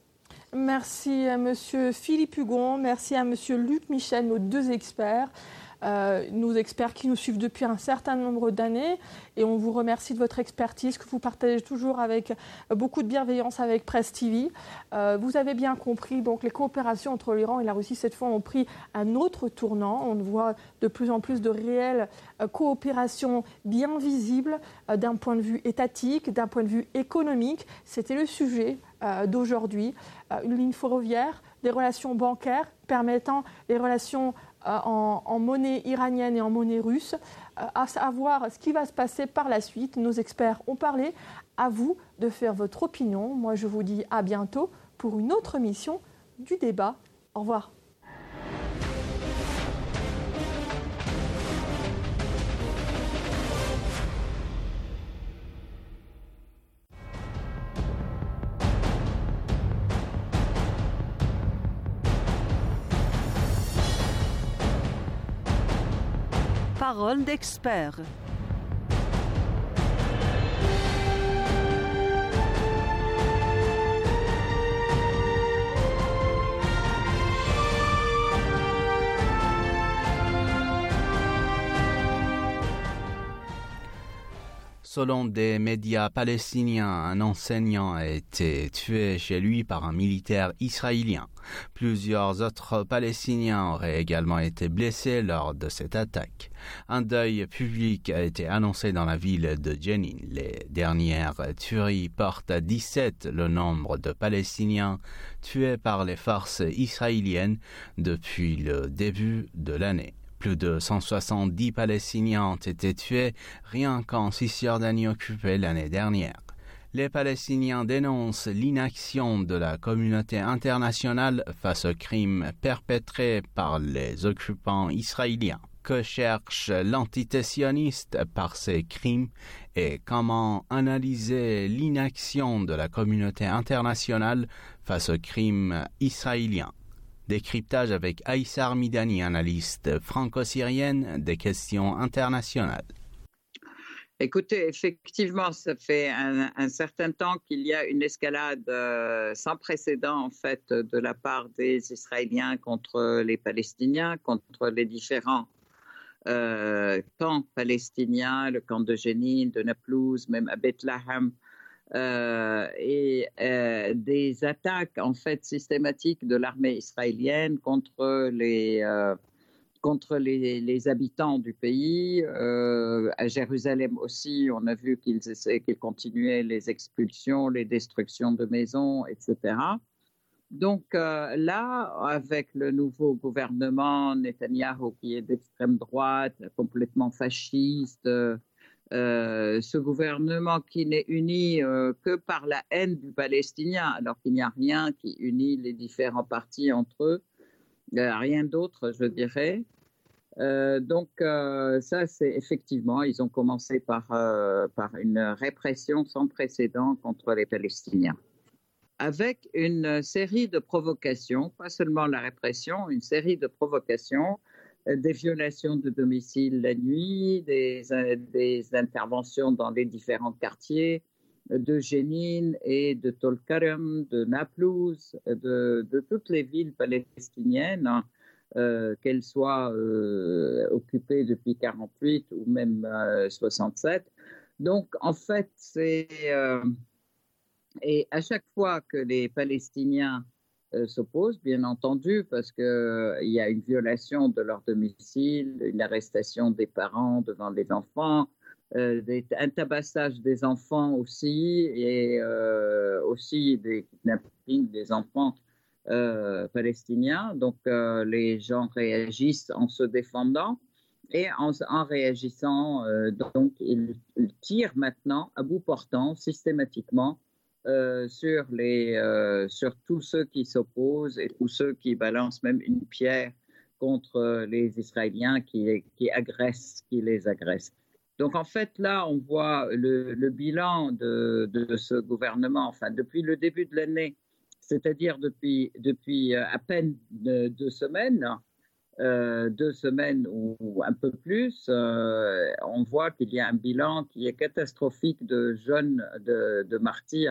Merci à Monsieur Philippe Hugon, merci à Monsieur Luc Michel, nos deux experts, euh, nos experts qui nous suivent depuis un certain nombre d'années. Et on vous remercie de votre expertise que vous partagez toujours avec beaucoup de bienveillance avec Presse T V. Euh, vous avez bien compris, donc les coopérations entre l'Iran et la Russie cette fois ont pris un autre tournant. On voit de plus en plus de réelles euh, coopérations bien visibles euh, d'un point de vue étatique, d'un point de vue économique. C'était le sujet euh, d'aujourd'hui. Euh, une ligne ferroviaire, des relations bancaires permettant les relations euh, en, en monnaie iranienne et en monnaie russe. Euh, à savoir ce qui va se passer par la suite. Nos experts ont parlé. À vous de faire votre opinion. Moi, je vous dis à bientôt pour une autre émission du débat. Au revoir. Parole d'expert. Selon des médias palestiniens, un enseignant a été tué chez lui par un militaire israélien. Plusieurs autres Palestiniens auraient également été blessés lors de cette attaque. Un deuil public a été annoncé dans la ville de Jenin. Les dernières tueries portent à dix-sept le nombre de Palestiniens tués par les forces israéliennes depuis le début de l'année. Plus de cent soixante-dix Palestiniens ont été tués rien qu'en Cisjordanie occupée l'année dernière. Les Palestiniens dénoncent l'inaction de la communauté internationale face aux crimes perpétrés par les occupants israéliens. Que cherche l'entité sioniste par ces crimes et comment analyser l'inaction de la communauté internationale face aux crimes israéliens? Décryptage avec Aïssar Midani, analyste franco-syrienne des questions internationales. Écoutez, effectivement, ça fait un, un certain temps qu'il y a une escalade euh, sans précédent, en fait, de la part des Israéliens contre les Palestiniens, contre les différents euh, camps palestiniens, le camp de Jenin, de Naplouse, même à Bethléem, euh, et euh, des attaques, en fait, systématiques de l'armée israélienne contre les... Euh, contre les, les habitants du pays. Euh, à Jérusalem aussi, on a vu qu'ils, essaient, qu'ils continuaient les expulsions, les destructions de maisons, et cetera. Donc euh, là, avec le nouveau gouvernement Netanyahou qui est d'extrême droite, complètement fasciste, euh, ce gouvernement qui n'est uni euh, que par la haine du Palestinien, alors qu'il n'y a rien qui unit les différents partis entre eux, Euh, rien d'autre, je dirais. Euh, donc euh, ça, c'est effectivement, ils ont commencé par, euh, par une répression sans précédent contre les Palestiniens, avec une série de provocations, pas seulement la répression, une série de provocations, euh, des violations de domicile la nuit, des, euh, des interventions dans les différents quartiers de Jenin et de Tolkarem, de Naplouse, de, de toutes les villes palestiniennes, hein, euh, qu'elles soient euh, occupées depuis quarante-huit ou même euh, soixante-sept. Donc, en fait, c'est... Euh, et à chaque fois que les Palestiniens euh, s'opposent, bien entendu, parce qu'il euh, y a une violation de leur domicile, une arrestation des parents devant les enfants, Euh, des, un tabassage des enfants aussi, et euh, aussi des kidnappings des enfants euh, palestiniens. Donc euh, les gens réagissent en se défendant et en, en réagissant, euh, donc ils, ils tirent maintenant à bout portant systématiquement euh, sur, les, euh, sur tous ceux qui s'opposent et tous ceux qui balancent même une pierre contre les Israéliens qui, qui agressent, qui les agressent. Donc, en fait, là, on voit le, le bilan de, de ce gouvernement, enfin, depuis le début de l'année, c'est-à-dire depuis, depuis à peine deux semaines, euh, deux semaines ou un peu plus, euh, on voit qu'il y a un bilan qui est catastrophique de jeunes, de, de martyrs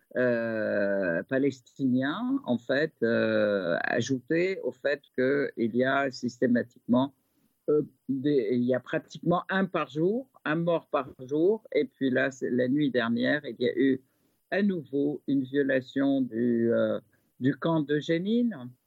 euh, palestiniens, en fait, euh, ajouté au fait qu'il y a systématiquement Euh, des, il y a pratiquement un par jour, un mort par jour, et puis là, la nuit dernière, il y a eu à nouveau une violation du, euh, du camp de Jenin,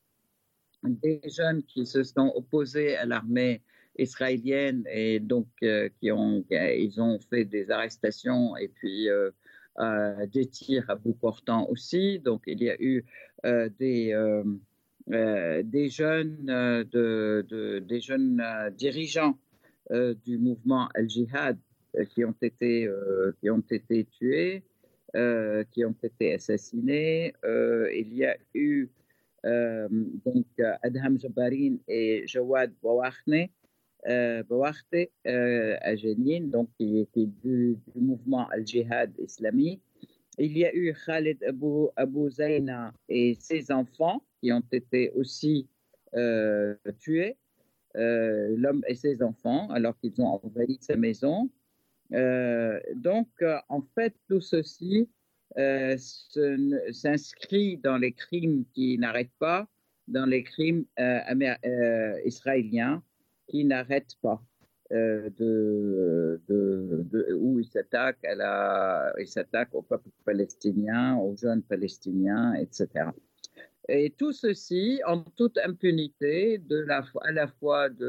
des jeunes qui se sont opposés à l'armée israélienne et donc euh, qui ont, ils ont fait des arrestations et puis euh, euh, des tirs à bout portant aussi. Donc il y a eu euh, des... Euh, Euh, des jeunes, euh, de, de, des jeunes euh, dirigeants euh, du mouvement Al-Jihad euh, qui, ont été, euh, qui ont été tués, euh, qui ont été assassinés. Euh, il y a eu euh, donc Adham Jabarin et Jawad Bouakhne, euh, Bouakhte euh, à Jenin, donc qui, qui est du, du mouvement Al-Jihad islamique. Il y a eu Khaled Abou, Abou Zaina et ses enfants qui ont été aussi euh, tués, euh, l'homme et ses enfants, alors qu'ils ont envahi sa maison. Euh, donc, euh, en fait, tout ceci euh, s'inscrit dans les crimes qui n'arrêtent pas, dans les crimes euh, amér- euh, israéliens qui n'arrêtent pas. Euh, de, de, de, où ils s'attaquent, à la, ils s'attaquent au peuple palestinien, aux jeunes palestiniens, et cetera. Et tout ceci en toute impunité, de la, à la fois de,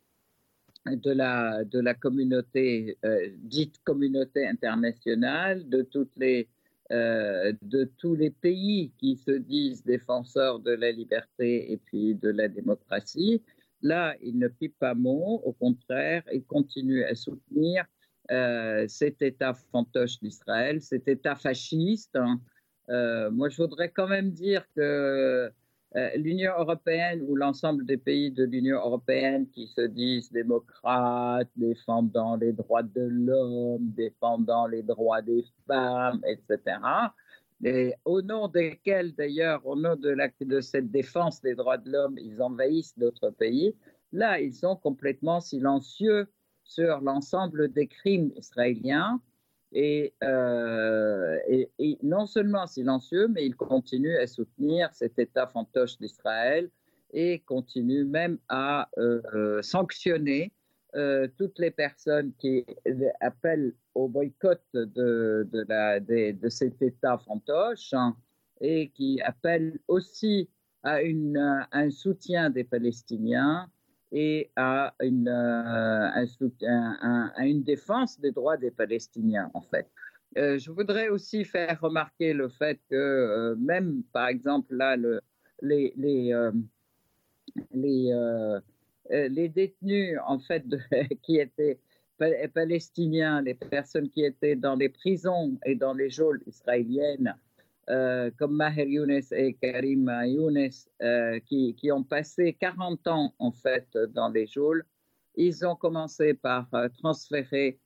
de, la, de la communauté, euh, dite communauté internationale, de, toutes les, euh, de tous les pays qui se disent défenseurs de la liberté et puis de la démocratie. Là, il ne pie pas mot, au contraire, il continue à soutenir euh, cet État fantoche d'Israël, cet État fasciste. Hein. Euh, moi, je voudrais quand même dire que euh, l'Union européenne ou l'ensemble des pays de l'Union européenne qui se disent démocrates, défendant les droits de l'homme, défendant les droits des femmes, et cetera, et au nom desquels, d'ailleurs, au nom de, la, de cette défense des droits de l'homme, ils envahissent d'autres pays, là, ils sont complètement silencieux sur l'ensemble des crimes israéliens et, euh, et, et non seulement silencieux, mais il continue à soutenir cet État fantoche d'Israël et continue même à euh, sanctionner euh, toutes les personnes qui appellent au boycott de, de, la, de, de cet État fantoche, hein, et qui appellent aussi à une, un soutien des Palestiniens et à une, un soutien, un, à une défense des droits des Palestiniens, en fait. Euh, je voudrais aussi faire remarquer le fait que euh, même, par exemple, là, le, les, les, euh, les, euh, les détenus, en fait, de, qui étaient palestiniens, les personnes qui étaient dans les prisons et dans les geôles israéliennes, Euh, comme Maher Younes et Karim Younes, euh, qui, qui ont passé quarante ans en fait dans les geôles, ils ont commencé par euh, transférer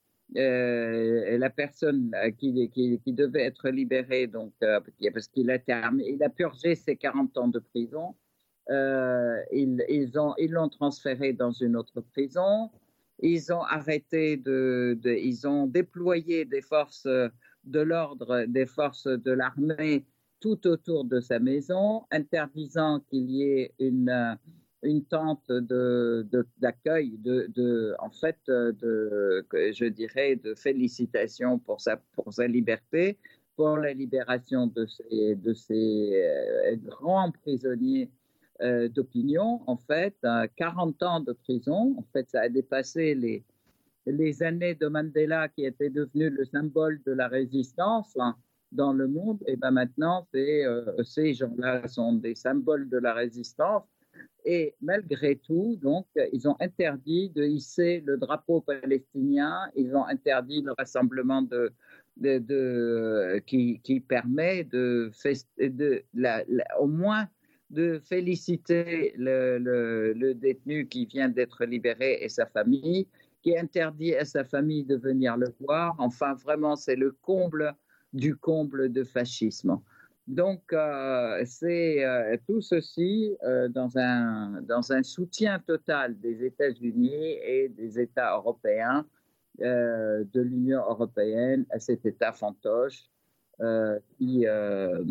euh, la personne qui, qui, qui devait être libérée, donc, euh, parce qu'il a, terminé, il a purgé ses quarante ans de prison. Euh, ils, ils, ont, ils l'ont transféré dans une autre prison. Ils ont arrêté de, de ils ont déployé des forces de l'ordre, des forces de l'armée tout autour de sa maison, interdisant qu'il y ait une, une tente de, de, d'accueil, de, de, en fait, de, je dirais, de félicitations pour sa, pour sa liberté, pour la libération de ces, de ces euh, grands prisonniers euh, d'opinion. En fait, euh, quarante ans de prison, en fait, ça a dépassé les les années de Mandela qui était devenu le symbole de la résistance hein, dans le monde, et ben maintenant, c'est, euh, ces gens-là sont des symboles de la résistance. Et malgré tout, donc, ils ont interdit de hisser le drapeau palestinien, ils ont interdit le rassemblement de, de, de, qui, qui permet de, de la, la, au moins de féliciter le, le, le détenu qui vient d'être libéré et sa famille, qui interdit à sa famille de venir le voir. Enfin, vraiment, c'est le comble du comble de fascisme. Donc, euh, c'est euh, tout ceci euh, dans, un, dans un soutien total des États-Unis et des États européens, euh, de l'Union européenne, à cet État fantoche euh, qui, euh,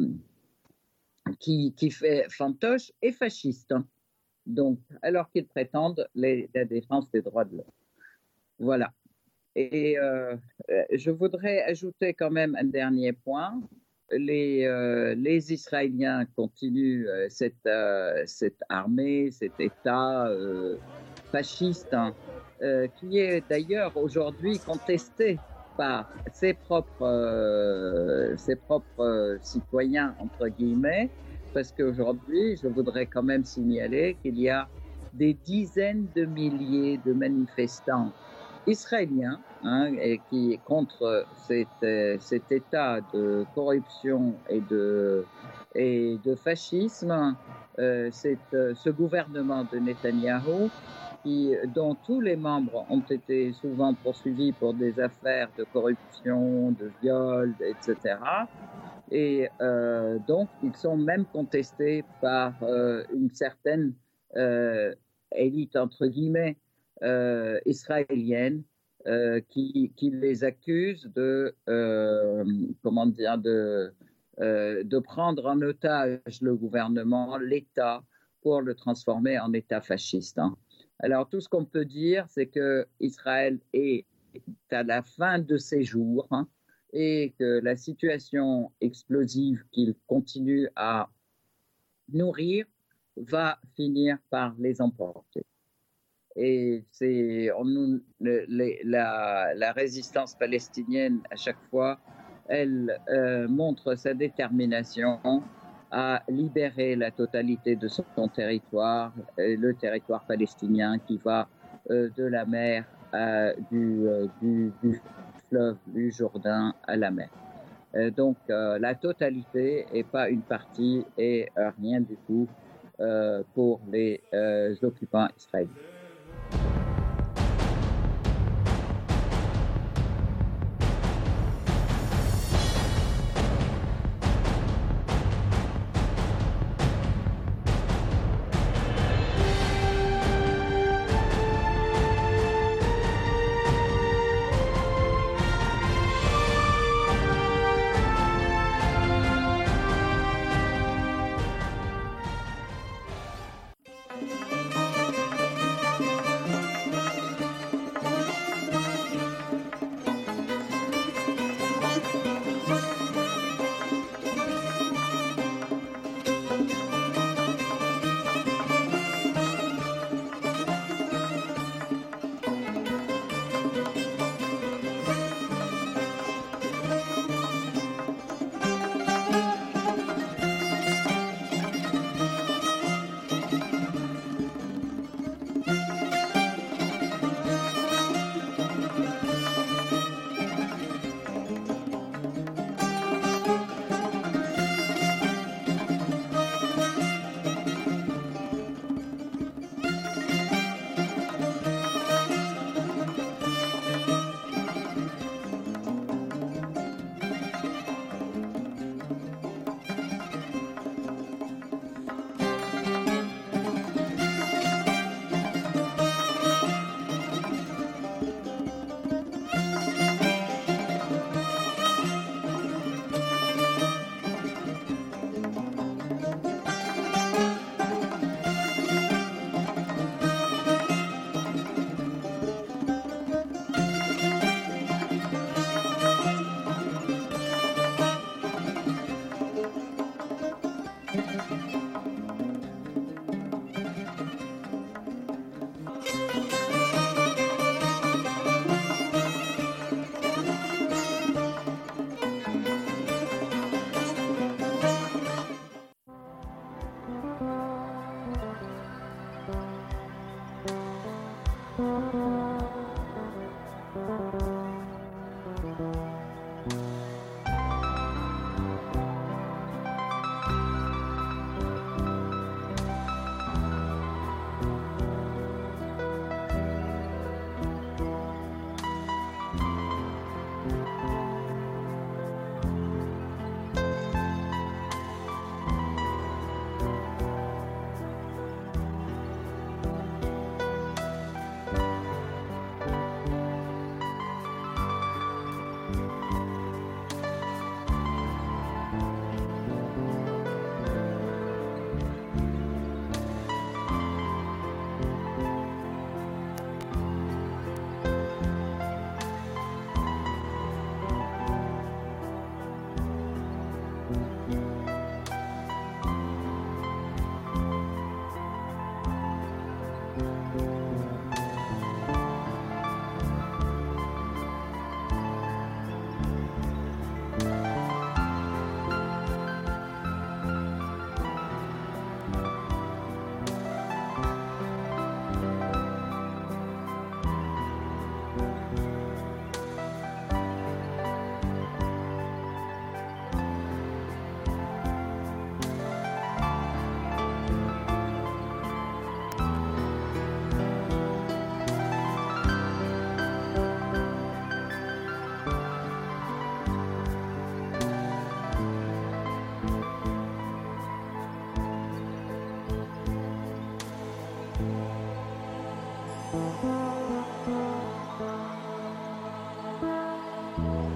qui, qui fait fantoche et fasciste. Donc, alors qu'ils prétendent les, la défense des droits de l'homme. Voilà. Et euh, je voudrais ajouter quand même un dernier point. Les, euh, les Israéliens continuent euh, cette, euh, cette armée, cet État euh, fasciste, hein, euh, qui est d'ailleurs aujourd'hui contesté par ses propres, euh, ses propres euh, citoyens, entre guillemets, parce qu'aujourd'hui, je voudrais quand même signaler qu'il y a des dizaines de milliers de manifestants israéliens hein, et qui contre cet, euh, cet état de corruption et de, et de fascisme, euh, c'est, euh, ce gouvernement de Netanyahou qui, dont tous les membres ont été souvent poursuivis pour des affaires de corruption, de viol, et cetera. Et euh, donc, ils sont même contestés par euh, une certaine euh, élite, entre guillemets, Euh, israélienne euh, qui, qui les accuse de, euh, comment dire, de, euh, de prendre en otage le gouvernement, l'État, pour le transformer en État fasciste. Hein. Alors, tout ce qu'on peut dire, c'est qu'Israël est à la fin de ses jours hein, et que la situation explosive qu'il continue à nourrir va finir par les emporter. Et c'est on, le, les, la, la résistance palestinienne, à chaque fois, elle euh, montre sa détermination à libérer la totalité de son, son territoire, le territoire palestinien qui va euh, de la mer à, du, euh, du, du fleuve du Jourdain à la mer. Euh, donc euh, la totalité et pas une partie et euh, rien du tout euh, pour les euh, occupants israéliens. Thank you.